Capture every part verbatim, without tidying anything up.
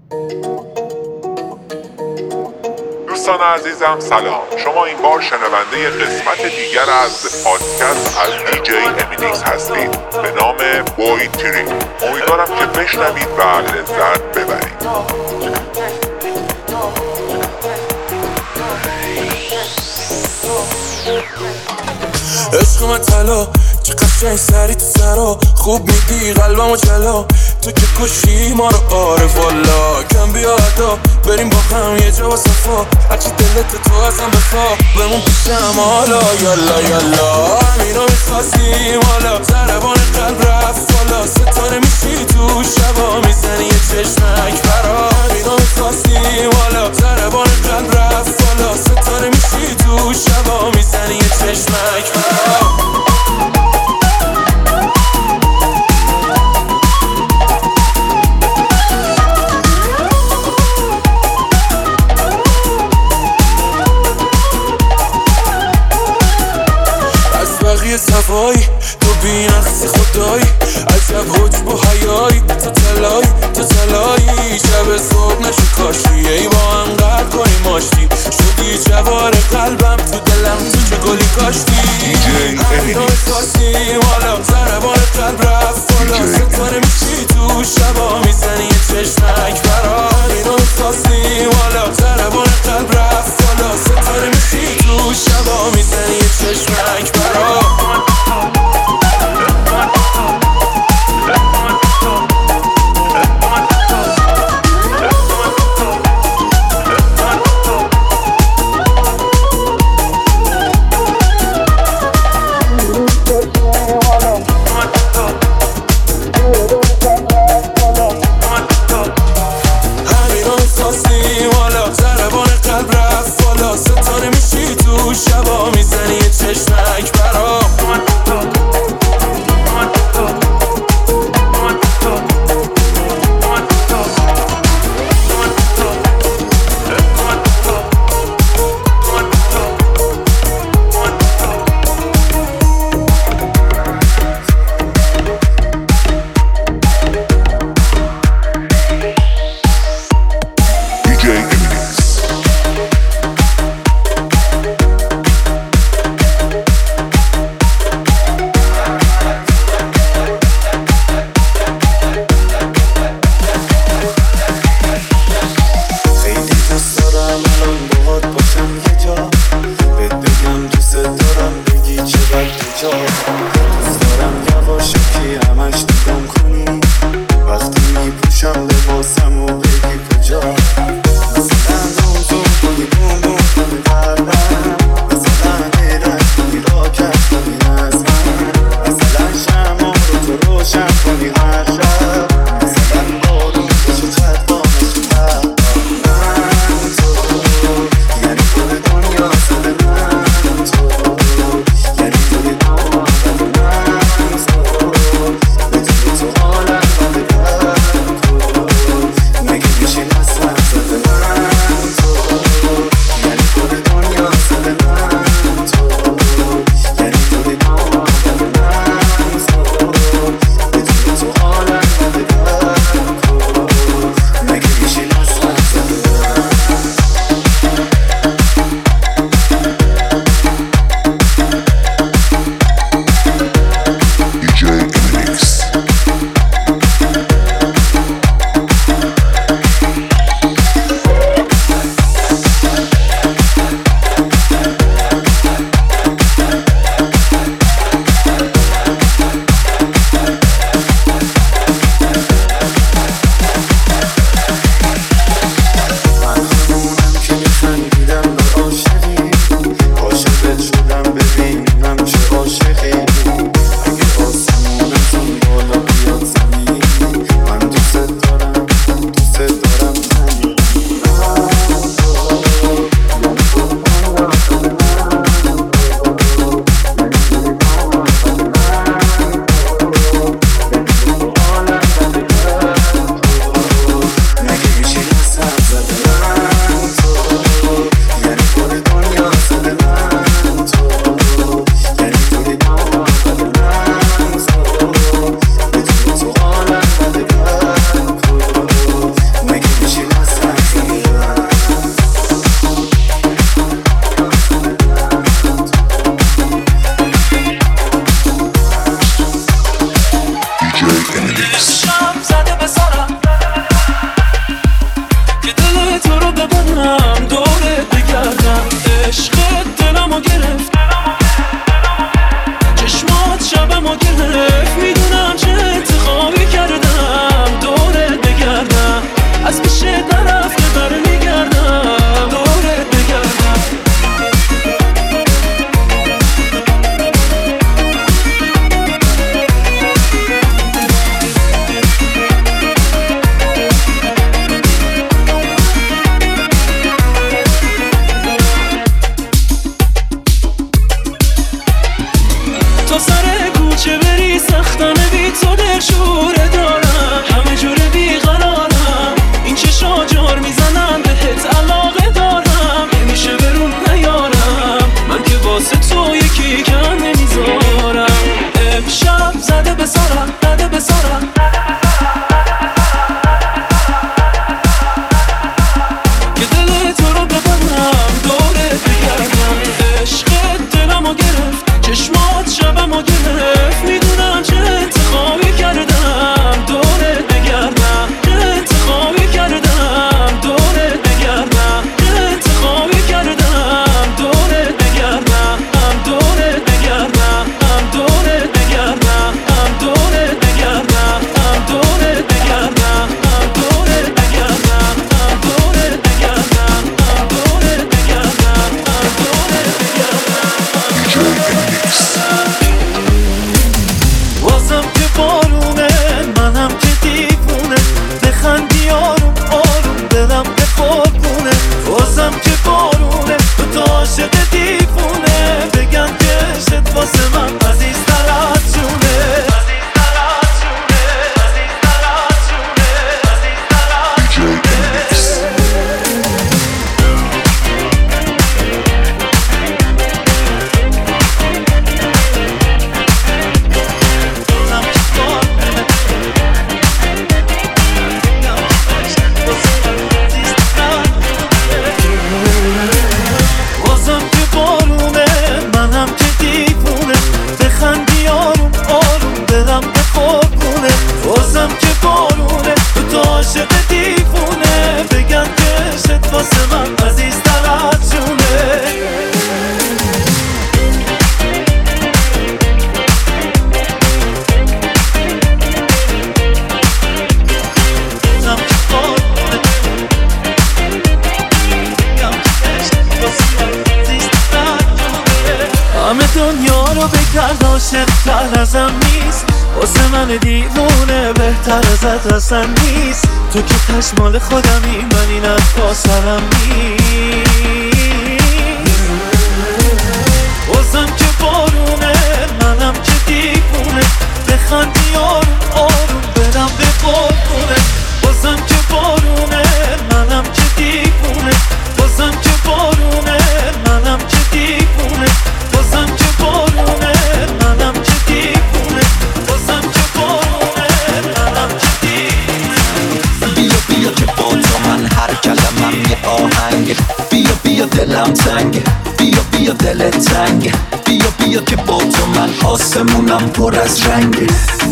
دوستان عزیزم سلام، شما این بار شنونده قسمت دیگر از پادکست از دی جی امینیکس هستید به نام بوی تری. امیدوارم که بشنوید و لذت ببرید. عشق من طلا چه قشنگ سری تو سرا، خوب میدی قلبمو جلا، تو که کشی ما رو آره والا. کم بیا ادا بریم با هم یه جا با صفا، هرچی دلت تو ازم بخوا بمون پیشم حالا. یالا یالا همینا میخواستیم حالا، ضربان قلب رفت بالا، ستاره میشی تو شبا میزنی یه چشمک برا. همینا میخواستیم حالا، ضربان قلب رفت بالا، ستاره میشی تو شبا میزنی یه چشمک برا. صفایی تو بی‌نقصی خدایی، عجب حجب و حیایی، تو تلایی تو تلایی، شب صبح نشو کاشی ای با هم قرد کنیم ماشتی، شدی جوار قلبم تو دلم تو چه گلی کاشتی. همینو میخواستیم حالا، ضربان قلب رفت بالا، ستاره میشی تو شبا میزنی یه چشمک برا. همینو میخواستیم حالا، ضربان قلب رفت بالا، ستاره میشی تو شبا میزنی یه چشمک برا. شبا میزنی یه چشمک برا. Seven بذارم که دل تو رو ببرم دوره بگردم. عشقت دلمو گرفت چشمات شبمو گرفت، میدونم چه انتخابی کردم دوره بگردم، چه انتخابی کردم دوره بگردم، چه انتخابی کردم دوره بگردم، هم دوره بگردم، هم دوره بگردم، هم دوره بگردم، هم دوره بگردم، هم دوره بگردم، هم دوره بگردم، هم دوره بگردم، هم دوره بگردم. واسم که بارونه منم که دیوونه، بخندی آروم آروم دلم به قربونه. واسم که بارونه تو عاشق دیوونه، بگن که عشقت واسه من عزیزتر از جونه، عزیزتر از جونه، عزیزتر از جونه، عزیزتر از واسم که بارونه منم که دیوونه، بخندی آروم آروم دلم به قربونه. واسم که بارونه تو عاشق دیوونه، بگن که عشقت واسه من عزیزتر از جونه. همه دنیا رو بگرد عاشق‌تر ازم نیست، واسه من دیوونه بهتر ازت اصلا نیست. تو که تشمال خودمی من این حرفا سرم نیست. واسم که بارونه منم که دیوونه، بخندی آروم آروم برم به قربونه. واسم که بارونه منم که دیوونه، واسم که بارونه منم که دیوونه، واسم که بارونه منم که دیوونه، واسم که بارونه منم که دیوونه. بیا بیا که با تو من هر کلمم یه آهنگ، بیا بیا دلم تنگ، بیا بیا دل تنگ، بیا بیا که با تو من آسمونم پر از رنگ.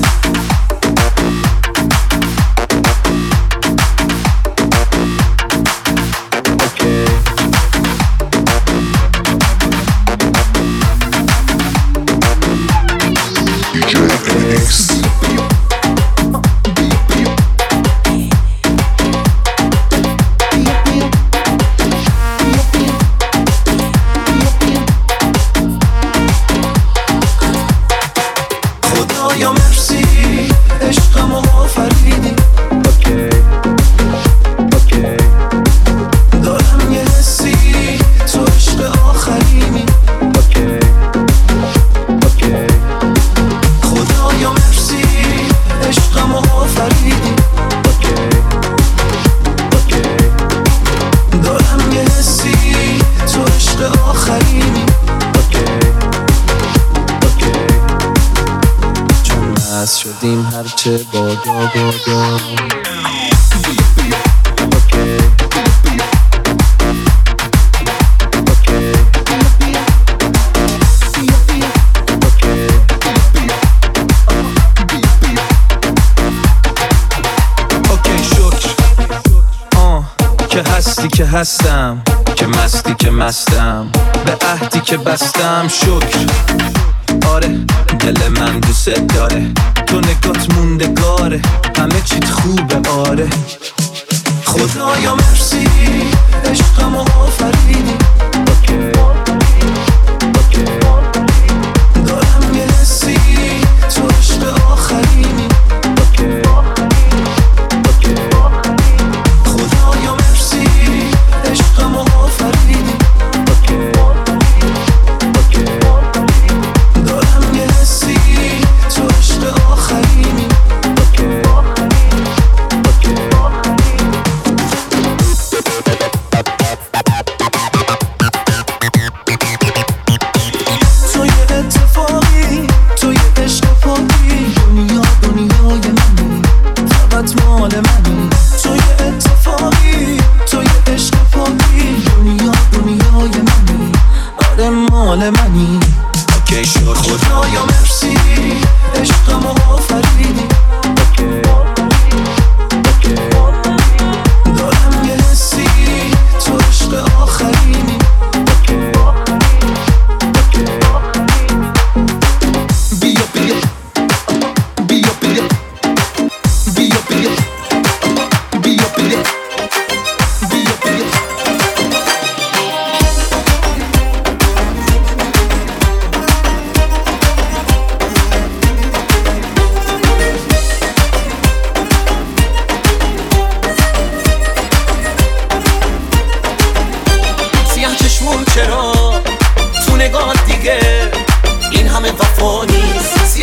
خدایا مرسی عشقمو آفریدی. دارم یه حسی تو عشق آخرینی. خدایا مرسی عشقمو آفریدی. دارم یه حسی تو عشق آخرینی. مست شدیم هرچه بادا بادا. اوکی شکر آه که هستی که هستم، که مستی که مستم، به عهدی که بستم شکر. آره دل من دوست داره، تو نگات موندگاره، همه چیت خوبه آره. خدایا مرسی عشقمو آفریدی. دارم یه حسی تو عشق آخرینی. خدایا مرسی عشقمو آفریدی. دارم یه حسی تو عشق آخرینی.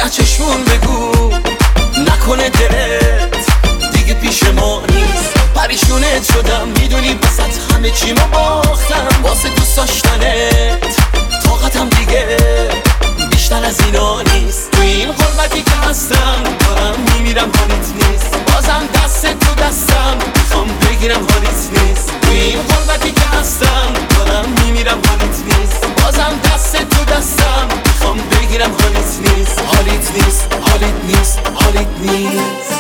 سیاه چشمون بگو نکنه دلت دیگه پیش ما نیست. پریشونت شدم میدونی بسات همه چی ما باختم واسه دوست داشتنت طاقتم دیگه بیشتر از اینا نیست. تو این غربتی که هستم دارم میمیرم حالیت نیست. بازم دست تو دستم میخوام بگیرم حالیت نیست. تو این غربتی که هستم دارم میمیرم حالیت نیست. بازم دست تو دستم میخوام بگیرم حالیت نیست. حالیت نیست حالیت نیست حالیت نیست.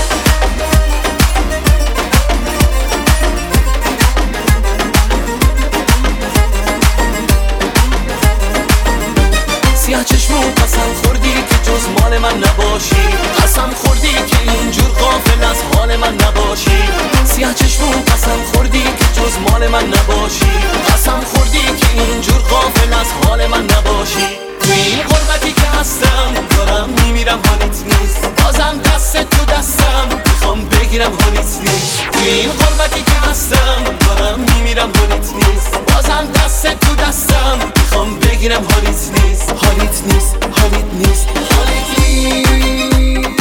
سیاه چشمون قسم خوردی که جز مال من نباشی. قسم خوردی که اینجور غافل از حال من نباشی. سیاه چشمون قسم خوردی که جز مال من نباشی. قسم خوردی که اینجور غافل از حال من نباشی. تو این غربتی که هستم دارم میمیرم حالیت نیست. بازم دست تو دستم میخوام بگیرم حالیت نیست. تو این غربتی که هستم دارم میمیرم حالیت نیست. بازم دست تو دستم میخوام بگیرم حالیت نیست. حالیت نیست حالیت نیست حالیت نیست.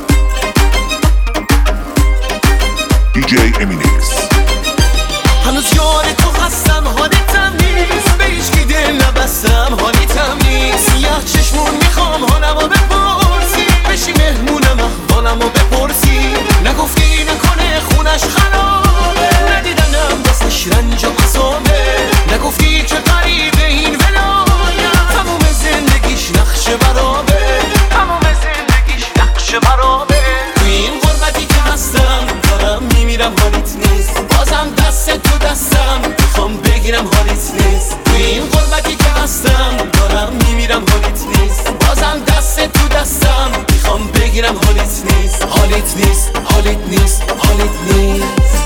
دیجی امینیکس. هنوز یار تو هستم حالیتم نیست. به هیچکی دل نبستم حالیتم نیست. سیاه چشمون میخوام حالمو بپرسی. بشی مهمونم احوالمو بپرسی. نگفتی نکنه خونش خرابه. ندیدنم بسش رنج و عذابه. نگفتی که غریبه این ولایت. تموم زندگیش نقش برابه. تموم زندگیش نقش برابه. تو این غربتی که هستم دارم میمیرم حالیت نیست. بازم دست تو دستم میخوام بگیرم حالیت نیست. تو این غربتی که هستم دارم میمیرم حالیت نیست. بازم دست تو دستم میخوام بگیرم حالیت نیست. حالیت نیست حالیت نیست حالیت نیست.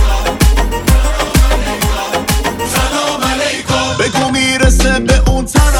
بگو میرسه به اون طرف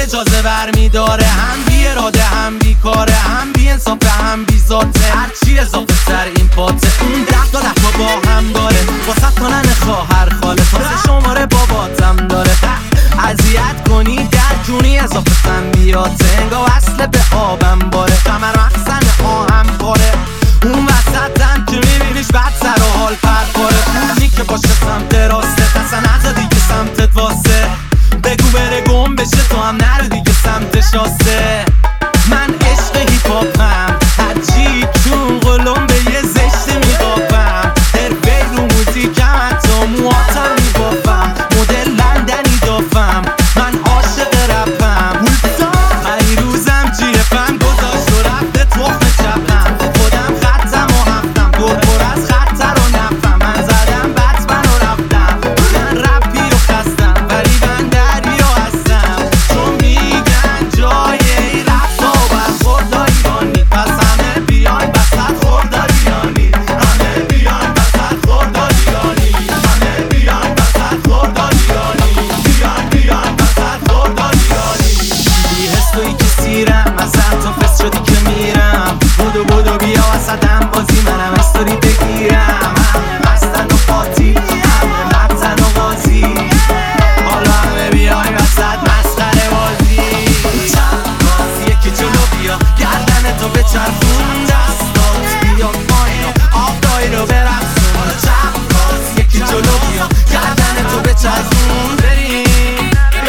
اجازه برمیداره، هم بی اراده هم بی کاره، هم بی انصافه هم بی ذاته، هرچی اضافه تر این پاته. اون ده تا ده تا با هم داره، واسه کنن خواهر خاله، تازه شماره باباتم داره. اذیت کنی در جونی اضافه تنبیاته، انگاه وصله به آبم باره، قمر مخزن آهم باره. اون وسطم که میبینیش بعد سر و حال پرپاره، اونی که باشه سمت راسته، اصلا نزا دیگه سمتت واسه، بگو بره گم بشه تو هم نرو دیگه سمت شاسته. من عشق هیپ هاپم، هرچی چون قلم به یه زشته میبافم، حرفه رو موزیکم حتی موهاتم میبافم، مدل لندنی دافم، من عاشق رپم. هیروزم جیفم گذاشت و رفته تخم چپم، خودم خطم و هفتم دور پر از خطر و نفم، من زدم بطمن و رفتم. من رپی و خستم ولی من دریا هستم، چون میگن جای ای رفت و برخورد ایرانی، پس همه بیاین بسط خورداریانی، همه بیاین بسط خورداریانی، همه بیاین بسط خورداریانی، بیاین بیاین بسط خورداریانی. بی حس تویی که سیرم، مثلا تو فست شدی که میرم، بودو بودو بیا وسطم بازی، منم استوری بگیرم. همه مستن و پاتی، همه مبزن و غازی، حالا همه بیای وسط مسخره بازی. چند باز یکی جلو بیا، گردن تو بچرخون، دستات بیا پایین و آب دایی رو برقصون. چند باز یکی جلو بیا، گردن تو بچرخون، بریم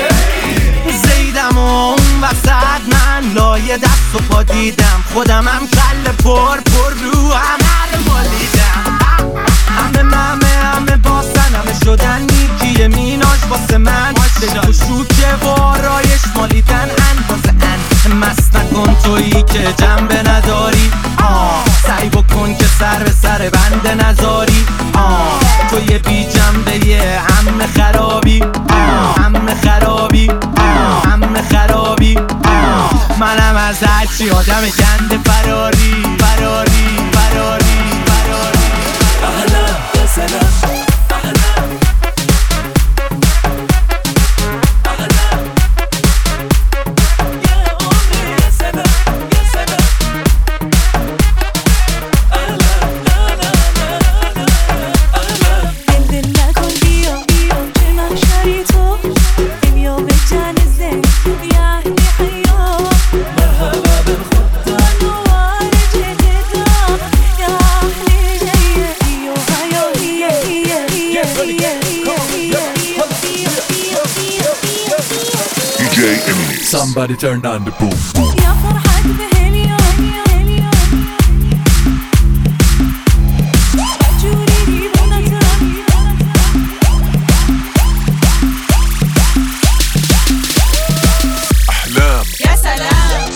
زیدم و اون وسط من لایه دست و پا دیدم، خودمم کل پر پر رو همه رو مالیدم. همه همه همه باسن، همه شدن نیکی میناش واسه من، دل و شوکه و آرایش مالیدن اندازه ان. مست نکن تویی که جنبه نداری، آه سعی بکن که سر به سر بنده نذاری، آه توی بی جنبه یه همه خرابی، آه همه خرابی، آه همه خرابی، آه منم از هرچی آدم گنده فراری فراری فراری فراری. اهلا یا سلام، اهلا اهلا یا عمري یا سلام یا سلام، اهلا لا لا لا اهلا. دل دل نکن بیا بیا چه محشری تو، بیا به جن زن یعنی حیا، مرحبا بالخطة نوار جددا یا اهل جیه بیا حیا هیه هیه هیه هیه دی جی امینیکس. Somebody turn on the boom boom. یا فرحت به هلیوم جوری دیوانتم. احلام. یا سلام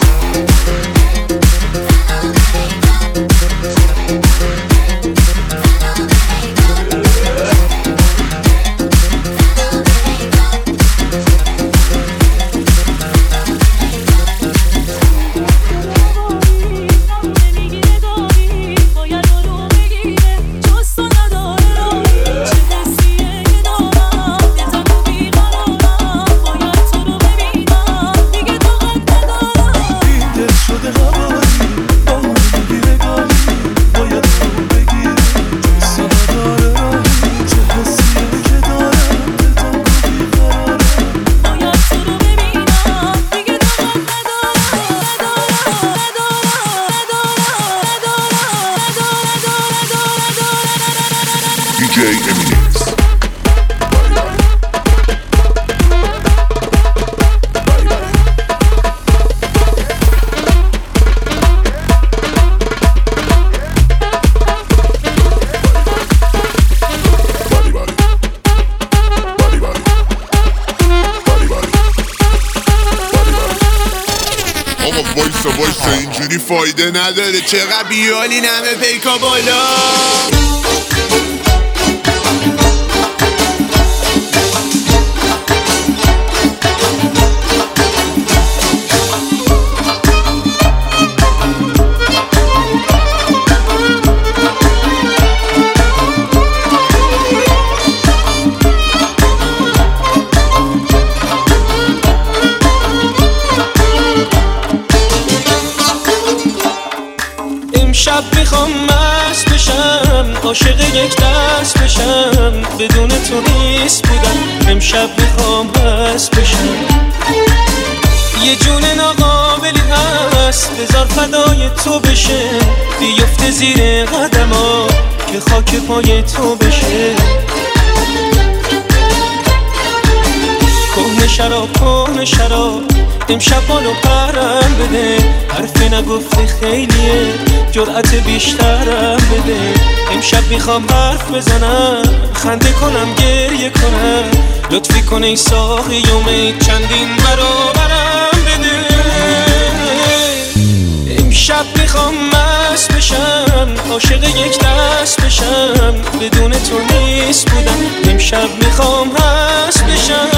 دی جی امینیکس. وایسا وایسا اینجوری فایده نداره، چقدر بیالی نمه پیکا بالا. امشب میخوام مست بشم، عاشق یک دست بشم، بدون تو نیست بودم. امشب میخوام مست بشم. یه جون ناقابلی هست بذار فدای تو بشه، بیفته زیر قدما که خاک پای تو بشه. کهنه شراب کهنه شراب امشب بالو پرم بده، حرف نگفته خیلیه جرأت بیشترم بده. امشب میخوام حرف بزنم، خنده کنم گریه کنم، لطفی کن ای ساقی یوم چندین برابرم بده. امشب میخوام مست بشم، عاشق یک دست بشم، بدون تو نیست بودم. امشب میخوام مست بشم.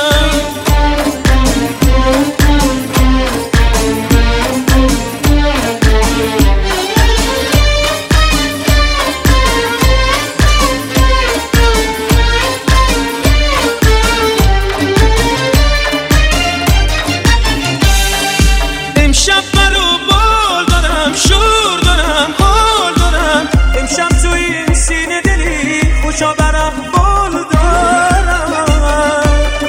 امشب برو بال دارم، شور دارم، حال دارم. امشب تو این سینه دلی خوشا برم بال دارم.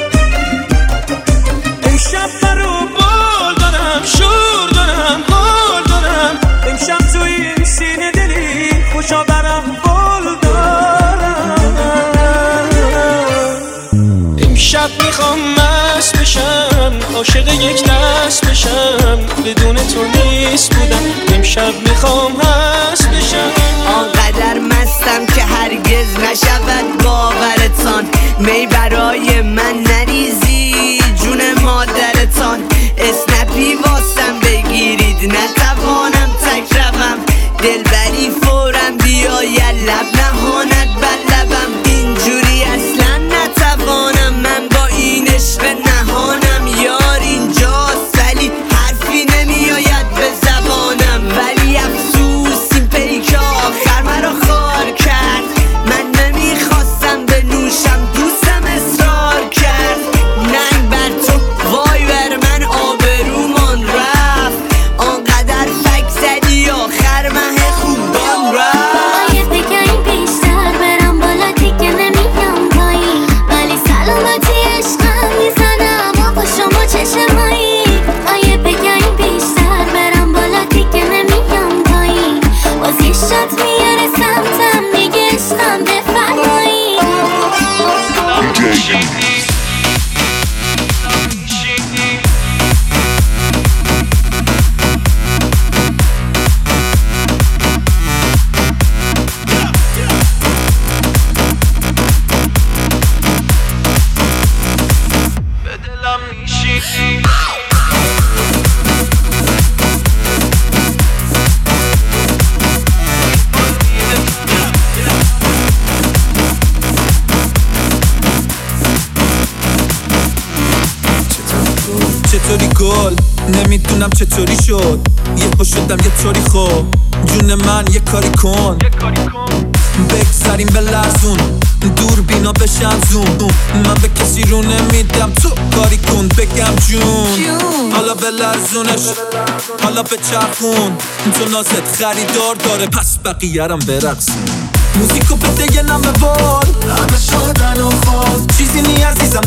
امشب برو بال دارم، شور دارم، حال دارم. امشب تو این سینه دلی خوشا برم بال دارم. امشب میخوام مست بشم، عاشق یک دست بشم، بدون تو نیست بودم. امشب میخوام هست بشم. آنقدر مستم که هرگز نشود باورتان، می برای من نریزی جون مادرتان. اسنپی واسم بگیرید نتوانم تک روم، دلبری فورم بیاید لب نهاند بر لبم. اینجوری اصلا نتوانم من با این عشق نهانم. یار اینجاست ولی حرفی نمیآید به زبانم، ولی افسوس این پیک آخر مرا خار کرد. من نمیخواستم بنوشم دوستم اصرار کرد. ننگ بر تو وای بر من آبرومان رفت، آنقدر فک زدی آخر مه خوبان رفت. باید بگم بیشتر برم بالا دیگه نمیام پایین، ولی سلامتی عشقم میزنم آقا شما چشمایی. باید بگم بیشتر برم بالا دیگه نمیام پایین، باز یه شات میاره سمتم میگه عشقم بفرمایین. چطوری گل نمیدونم چطوری شد، یه پا شدم یه طوری خوب. جون من یه کاری کن، بگذاریم به لرزون، دور بینا بشم زون. من به کسی رو نمیدم تو کاری کن بگم جون. حالا به لرزونش حالا به چرخون، تو نازت خریدار داره پس بقیه‌رم برقصون. موزیکو بده یه نم بال همه شادن و خواب، چیزی نی عزیزم